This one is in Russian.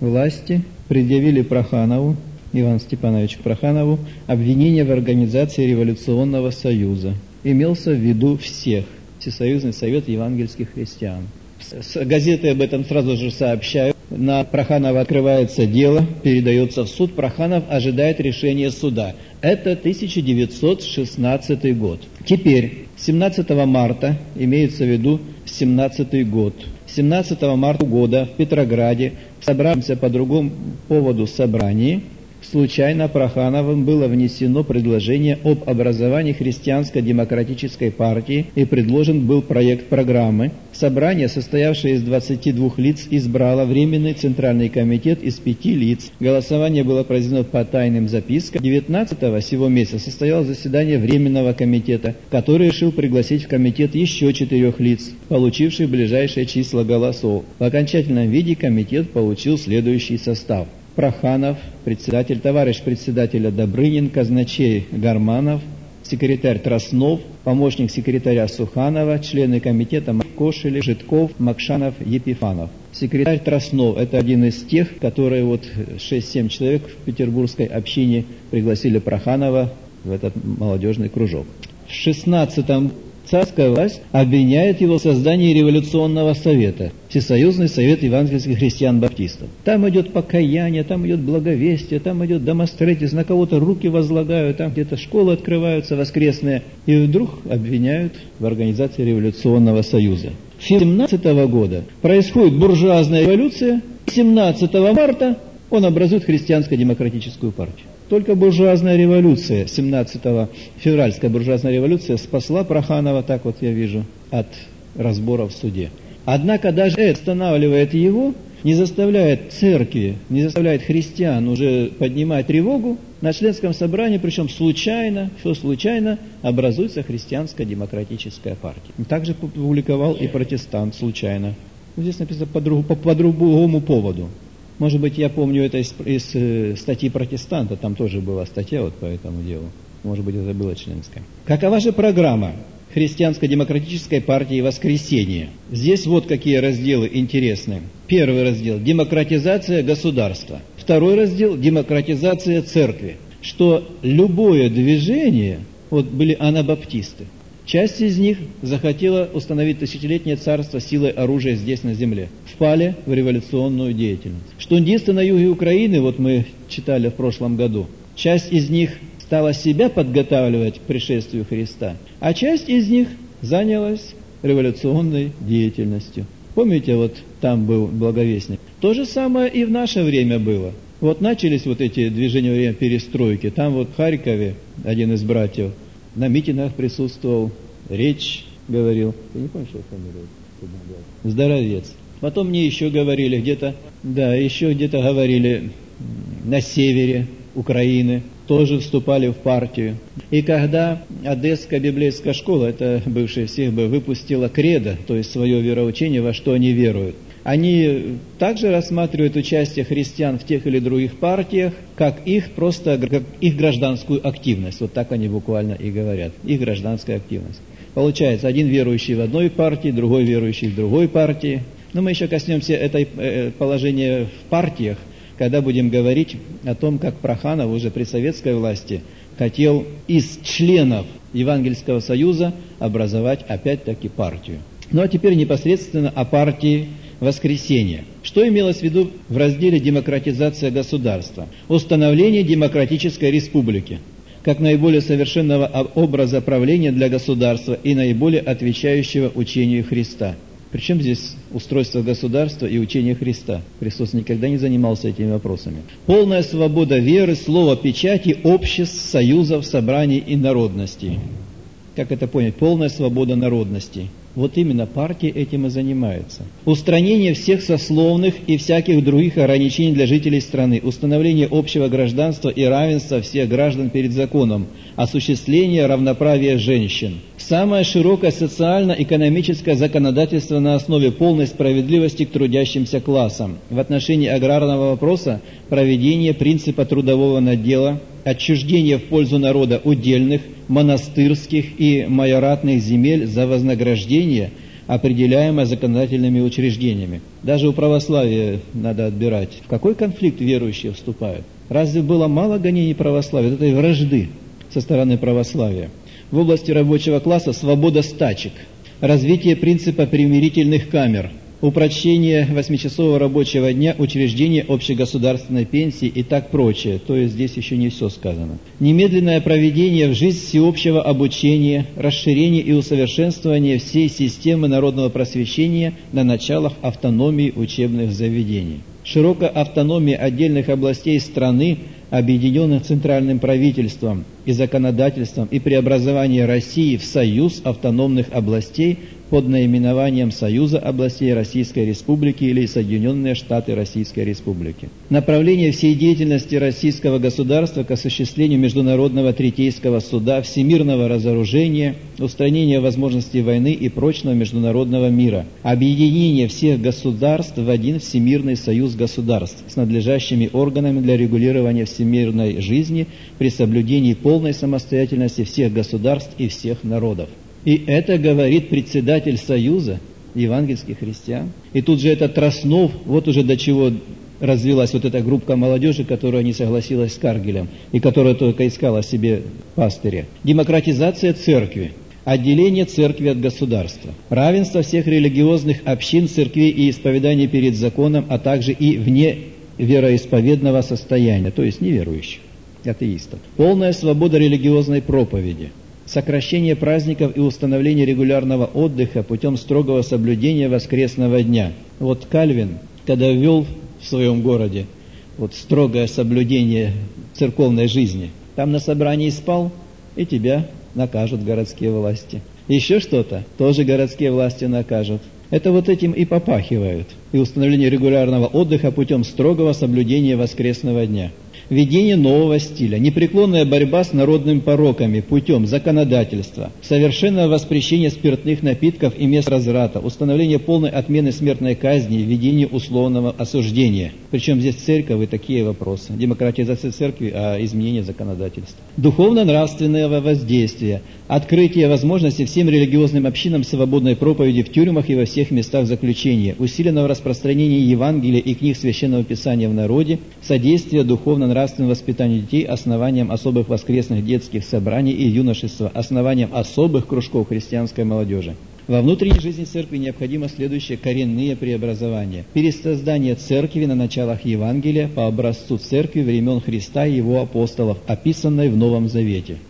власти предъявили Проханову, Ивану Степановичу Проханову, обвинение в организации революционного союза. Имелся в виду всех, Всесоюзный совет евангельских христиан. Газеты об этом сразу же сообщают. На Проханова открывается дело, передается в суд. Проханов ожидает решения суда. Это 1916 год. Теперь, 17 марта, имеется в виду 17 год. 17 марта года в Петрограде, собравшемся по другому поводу собрании, случайно Прохановым было внесено предложение об образовании христианско-демократической партии и предложен был проект программы. Собрание, состоявшее из 22 лиц, избрало Временный Центральный комитет из 5 лиц. Голосование было произведено по тайным запискам. 19-го сего месяца состоялось заседание Временного комитета, который решил пригласить в комитет еще 4 лиц, получивших ближайшие числа голосов. В окончательном виде комитет получил следующий состав: Проханов, председатель, товарищ председателя Добрынин, казначей Гарманов, секретарь Троснов, помощник секретаря Суханова, члены комитета Кошелев, Житков, Макшанов, Епифанов. Секретарь Троснов – это один из тех, которые 6-7 человек в петербургской общине пригласили Проханова в этот молодежный кружок. В 16-м царская власть обвиняет его в создании революционного совета, Всесоюзный совет евангельских христиан-баптистов. Там идет покаяние, там идет благовестие, там идет домостроительство, на кого-то руки возлагают, там где-то школы открываются воскресные. И вдруг обвиняют в организации революционного союза. 17 года происходит буржуазная революция, 17 марта он образует христианско-демократическую партию. Только буржуазная революция, 17 февральская буржуазная революция спасла Проханова, так вот я вижу, от разбора в суде. Однако даже это останавливает его, не заставляет церкви, не заставляет христиан уже поднимать тревогу. На членском собрании, причем случайно, все случайно, образуется христианско-демократическая партия. Также публиковал и протестант случайно. Здесь написано по другому поводу. Может быть, я помню это из статьи протестанта, там тоже была статья по этому делу. Может быть, это было членское. Какова же программа христианско-демократической партии «Воскресение»? Здесь какие разделы интересны. Первый раздел – демократизация государства. Второй раздел – демократизация церкви. Что любое движение, были анабаптисты, часть из них захотела установить тысячелетнее царство силой оружия здесь на земле. Впали в революционную деятельность. Штундисты на юге Украины, мы читали в прошлом году, часть из них стала себя подготавливать к пришествию Христа, а часть из них занялась революционной деятельностью. Помните, там был благовестник. То же самое и в наше время было. Начались эти движения во время перестройки. Там в Харькове один из братьев на митингах присутствовал, речь говорил. Я не помню, что фамилия. Здоровец. Потом мне еще говорили еще где-то говорили на севере Украины, тоже вступали в партию. И когда Одесская библейская школа, это бывшая Сихба, выпустила кредо, то есть свое вероучение, во что они веруют, они также рассматривают участие христиан в тех или других партиях, как их гражданскую активность. Так они буквально и говорят. Их гражданская активность. Получается, один верующий в одной партии, другой верующий в другой партии. Но мы еще коснемся этой положения в партиях, когда будем говорить о том, как Проханов уже при советской власти хотел из членов Евангельского союза образовать опять-таки партию. Ну а теперь непосредственно о партии «Воскресение». Что имелось в виду в разделе «Демократизация государства»? Установление демократической республики как наиболее совершенного образа правления для государства и наиболее отвечающего учению Христа. Причем здесь устройство государства и учение Христа? Христос никогда не занимался этими вопросами. Полная свобода веры, слова, печати, обществ, союзов, собраний и народностей. Как это понять? Полная свобода народностей. Именно партия этим и занимается. Устранение всех сословных и всяких других ограничений для жителей страны. Установление общего гражданства и равенства всех граждан перед законом. Осуществление равноправия женщин. Самое широкое социально-экономическое законодательство на основе полной справедливости к трудящимся классам. В отношении аграрного вопроса проведение принципа трудового надела, отчуждение в пользу народа удельных, монастырских и майоратных земель за вознаграждение, определяемое законодательными учреждениями. Даже у православия надо отбирать. В какой конфликт верующие вступают? Разве было мало гонений православия, этой вражды со стороны православия? В области рабочего класса свобода стачек, развитие принципа примирительных камер, упрочение 8-часового рабочего дня, учреждение общегосударственной пенсии и так прочее. То есть здесь еще не все сказано. Немедленное проведение в жизнь всеобщего обучения, расширение и усовершенствование всей системы народного просвещения на началах автономии учебных заведений. Широкая автономия отдельных областей страны, объединенных центральным правительством и законодательством, и преобразование России в союз автономных областей под наименованием Союза областей Российской Республики или Соединенные Штаты Российской Республики. Направление всей деятельности российского государства к осуществлению Международного Третейского суда, всемирного разоружения, устранения возможностей войны и прочного международного мира. Объединение всех государств в один Всемирный Союз государств с надлежащими органами для регулирования всемирной жизни при соблюдении полной самостоятельности всех государств и всех народов. И это говорит председатель Союза евангельских христиан. И тут же этот Краснов, вот уже до чего развилась вот эта группа молодежи, которая не согласилась с Каргелем и которая только искала себе пастыря. Демократизация церкви, отделение церкви от государства, равенство всех религиозных общин, церквей и исповеданий перед законом, а также и вне вероисповедного состояния, то есть неверующих, атеистов. Полная свобода религиозной проповеди. Сокращение праздников и установление регулярного отдыха путем строгого соблюдения воскресного дня. Вот Кальвин, когда ввел в своем городе вот строгое соблюдение церковной жизни, там на собрании спал, и тебя накажут городские власти. Еще что-то, тоже городские власти накажут. Это вот этим и попахивают. И установление регулярного отдыха путем строгого соблюдения воскресного дня. Введение нового стиля, непреклонная борьба с народными пороками путем законодательства, совершенное воспрещение спиртных напитков и мест разврата, установление полной отмены смертной казни, введение условного осуждения. Причем здесь церковь и такие вопросы. Демократизация церкви, а изменение законодательства. Духовно-нравственного воздействия, открытие возможности всем религиозным общинам свободной проповеди в тюрьмах и во всех местах заключения, усиленного распространения Евангелия и книг Священного Писания в народе, содействие духовно-нравственного воспитанию детей основанием особых воскресных детских собраний и юношества, основанием особых кружков христианской молодежи. Во внутренней жизни церкви необходимо следующие коренные преобразования. Пересоздание церкви на началах Евангелия по образцу церкви времен Христа и его апостолов, описанной в Новом Завете.